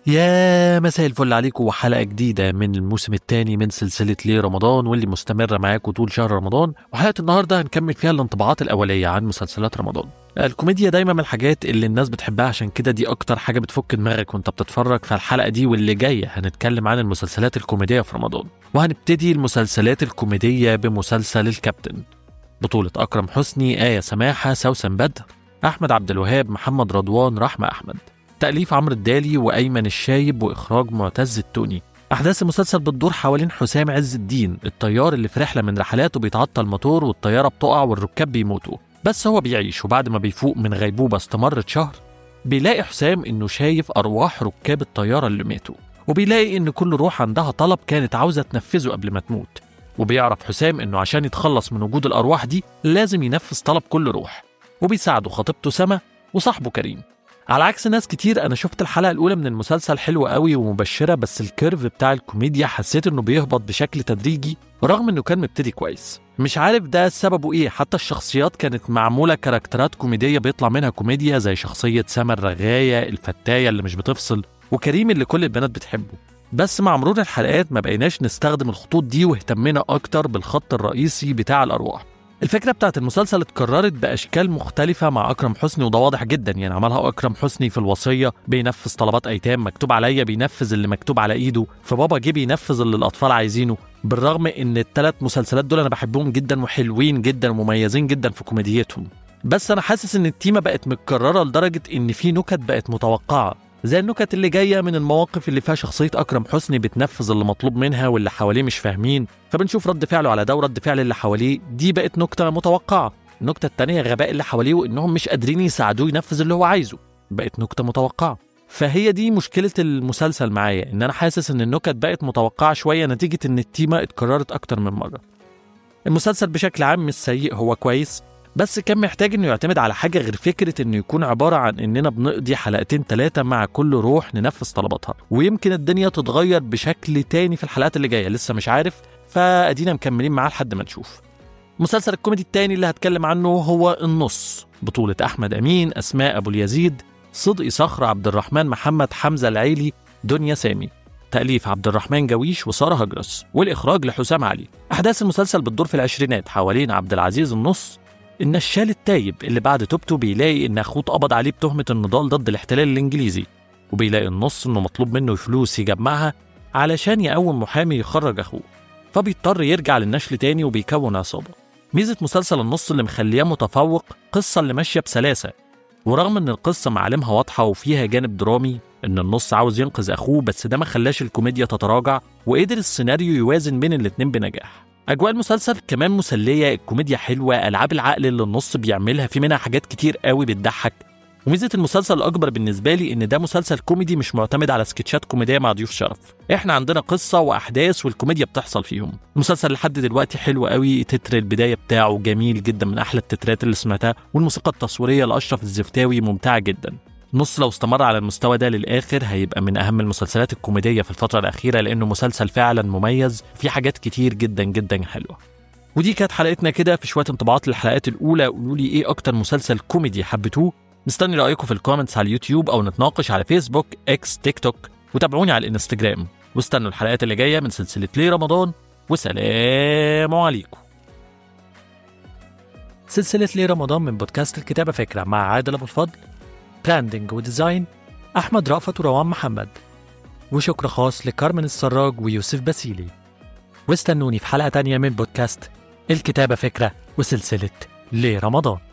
يا مساء الفل عليكم وحلقة جديدة من الموسم الثاني من سلسلة ليه رمضان واللي مستمرة معاكم طول شهر رمضان. وحلقة النهاردة هنكمل فيها الانطباعات الأولية عن مسلسلات رمضان. الكوميديا دايما من الحاجات اللي الناس بتحبها، عشان كده دي أكتر حاجة بتفك دماغك وانت بتتفرج. فالحلقة دي واللي جاية هنتكلم عن المسلسلات الكوميدية في رمضان، وهنبتدي المسلسلات الكوميدية بمسلسل الكابتن، بطولة أكرم حسني، آية سماحة، سوسن بدر، أحمد عبد الوهاب، محمد رضوان، رحمة أحمد، تأليف عمرو الدالي وأيمن الشايب، وإخراج معتز التوني. أحداث المسلسل بتدور حوالين حسام عز الدين، الطيار اللي في رحلة من رحلاته بيتعطل الموتور والطيارة بتقع والركاب بيموتوا، بس هو بيعيش. وبعد ما بيفوق من غيبوبة استمرت شهر، بيلاقي حسام إنه شايف أرواح ركاب الطيارة اللي ماتوا، وبيلاقي إن كل روح عندها طلب كانت عاوزة تنفذه قبل ما تموت. وبيعرف حسام إنه عشان يتخلص من وجود الأرواح دي لازم ينفذ طلب كل روح، وبيساعده خطيبته سما وصاحبه كريم. على عكس ناس كتير، انا شفت الحلقه الاولى من المسلسل حلوه قوي ومبشره، بس الكيرف بتاع الكوميديا حسيت انه بيهبط بشكل تدريجي رغم انه كان مبتدي كويس. مش عارف ده سببه ايه، حتى الشخصيات كانت معموله كاركترات كوميديه بيطلع منها كوميديا، زي شخصيه سما الرغايه الفتايه اللي مش بتفصل، وكريم اللي كل البنات بتحبه. بس مع مرور الحلقات ما بقيناش نستخدم الخطوط دي، واهتمينا اكتر بالخط الرئيسي بتاع الارواح. الفكرة بتاعت المسلسل اتكررت بأشكال مختلفة مع أكرم حسني، وده واضح جدا. يعني عملها أكرم حسني في الوصية، بينفذ طلبات أيتام، مكتوب عليا بينفذ اللي مكتوب على إيده، في بابا جه بينفذ اللي الأطفال عايزينه. بالرغم إن الثلاث مسلسلات دول أنا بحبهم جدا وحلوين جدا ومميزين جدا في كوميديتهم، بس أنا حاسس إن التيمة بقت متكررة لدرجة إن في نكت بقت متوقعة، زي النكت اللي جاية من المواقف اللي فيها شخصية أكرم حسني بتنفذ اللي مطلوب منها واللي حواليه مش فاهمين، فبنشوف رد فعله على ده ورد فعل اللي حواليه. دي بقت نكتة متوقعة. النكتة التانية غباء اللي حواليه وإنهم مش قادرين يساعدوه ينفذ اللي هو عايزه، بقت نكتة متوقعة. فهي دي مشكلة المسلسل معايا، إن أنا حاسس إن النكت بقت متوقعة شوية نتيجة إن التيمة اتكررت أكتر من مرة. المسلسل بشكل عام مش سيء، هو كويس، بس كان محتاج انه يعتمد على حاجة غير فكرة انه يكون عبارة عن اننا بنقضي حلقتين 3 مع كل روح ننفذ طلباتها. ويمكن الدنيا تتغير بشكل تاني في الحلقات اللي جاية، لسه مش عارف، فادينا مكملين معاه لحد ما نشوف. مسلسل الكوميدي التاني اللي هتكلم عنه هو النص، بطولة احمد امين، اسماء ابو اليزيد، صدقي صخر، عبد الرحمن محمد، حمزة العيلي، دنيا سامي، تأليف عبد الرحمن جويش وسارة هجرس، والإخراج لحسام علي. أحداث المسلسل بتدور في العشرينات حوالين عبد العزيز النص، النشال التايب اللي بعد توبته بيلاقي إن أخوه اتقبض عليه بتهمة النضال ضد الاحتلال الإنجليزي، وبيلاقي النص إنه مطلوب منه فلوس يجمعها علشان يقوم محامي يخرج أخوه، فبيضطر يرجع للنشل تاني وبيكون عصابة. ميزة مسلسل النص اللي مخليه متفوق قصة اللي ماشية بسلاسة، ورغم إن القصة معالمها واضحة وفيها جانب درامي إن النص عاوز ينقذ أخوه، بس ده ما خلاش الكوميديا تتراجع، وقدر السيناريو يوازن بين الاتنين بنجاح. أجواء المسلسل كمان مسلية، الكوميديا حلوة، ألعاب العقل اللي النص بيعملها في منها حاجات كتير قوي بتضحك. وميزة المسلسل الأكبر بالنسبة لي إن ده مسلسل كوميدي مش معتمد على سكتشات كوميدية مع ضيوف شرف، إحنا عندنا قصة وأحداث والكوميديا بتحصل فيهم. المسلسل لحد دلوقتي حلو قوي، تتر البداية بتاعه جميل جدا، من أحلى التترات اللي سمعتها، والموسيقى التصويرية لأشرف الزفتاوي ممتعة جدا. نص لو استمر على المستوى ده للآخر هيبقى من أهم المسلسلات الكوميدية في الفترة الأخيرة، لأنه مسلسل فعلا مميز في حاجات كتير جدا جدا حلوة. ودي كانت حلقتنا كده في شوية انطباعات للحلقات الأولى. قولوا لي إيه أكتر مسلسل كوميدي حبيتوه، مستني رأيكم في الكومنتس على اليوتيوب أو نتناقش على فيسبوك، إكس، تيك توك، وتابعوني على الانستجرام. واستنوا الحلقات اللي جاية من سلسلة ليه رمضان، وسلام عليكم. سلسلة ليه رمضان من بودكاست الكتابة فكرة مع عادل أبو الفضل، براندنج وديزاين أحمد رأفت وروان محمد، وشكر خاص لكارمن السراج ويوسف باسيلي. واستنوني في حلقة تانية من بودكاست الكتابة فكرة وسلسلة ليه رمضان.